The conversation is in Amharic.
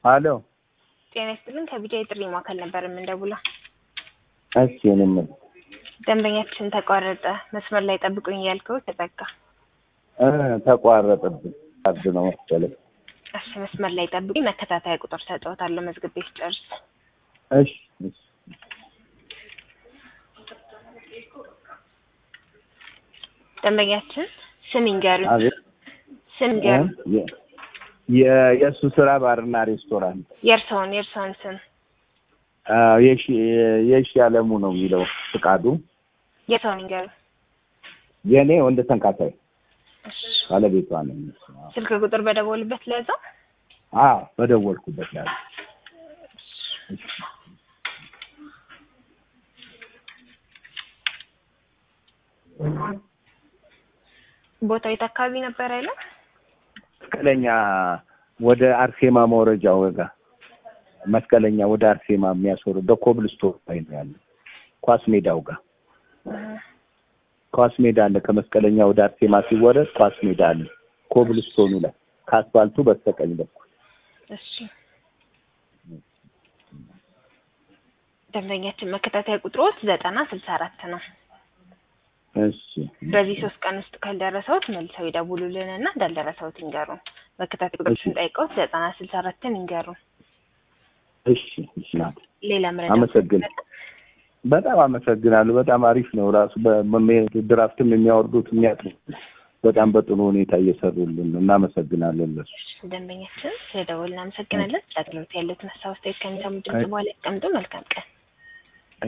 አሎ ጤና ይስጥልኝ ከቢጃይ ጥሪ ማዕከል ነበር የምንደውለው። እሺ እኔም ደንበኛችን ተቋረጠ መስመር ላይ ጠብቁኝ ያልከው ተዘጋ። ተቋረጠብኝ አድ ነው መሰለኝ። እሺ መስመር ላይ ጠብቁኝ መከታተያ ቁጥር ሰጥቷታለሁ መዝግቤ ስጨርስ። እሺ ደንበኛችን ስም ይንገሩኝ። አቤት ስም ይንገሩኝ። የሱ ስራ ባርና ሬስቶራንት የእርሶን ስም የሺ አለሙ ነው የሚለው ፍቃዱ። የሰውን ይንገሩኝ። የኔ ወንድ ተንካሳይ ባለቤቷ ነኝ። ስልክ ቁጥር በደወልበት ለዛው በደወልኩበት ላይ ቦታው የት አካባቢ ነበር አይደል? መስቀለኛ ወደ አርሴማ መውረጃው ጋር መስቀለኛ ወደ አርሴማ የሚያስወርደው ኮብልስቶን ላይ ነው ያለው። ኳስ ሜዳው ጋር ኳስ ሜዳ አለ። ከመስቀለኛ ወደ አርሴማ ሲወረድ ኳስ ሜዳ አለ። ኮብልስቶኑ ላይ ከአስፋልቱ በስተቀኝ በኩል። እሺ ደንበኛችን መከታተያ ቁጥሮት 9064 ነው። እሺ በዚህ 3 ቀን ውስጥ ካልደረሰውት መልሰው ይደውሉልንና እንዳልደረሰውት ይንገሩን። መከታተያ ቁጥሮችን ጠይቀው 9064ን ይንገሩን። እሺ ናት። ሌላ ምረዳ አመሰግናለሁ። በጣም አመሰግናለሁ። በጣም አሪፍ ነው። ራሱ በድራፍትም የሚያወርዱት የሚያጥሩት በጣም በጥሩ ሁኔታ እየሰሩልን እናመሰግናለን። ለሱ ደንበኛችን ስለደወልን እናመሰግናለን። ለአገልግሎት ያለውን ሀሳብ አስተያየት ከሚሰሙ ድምጽ በኋላ ያስቀምጡ። መልካም ቀን።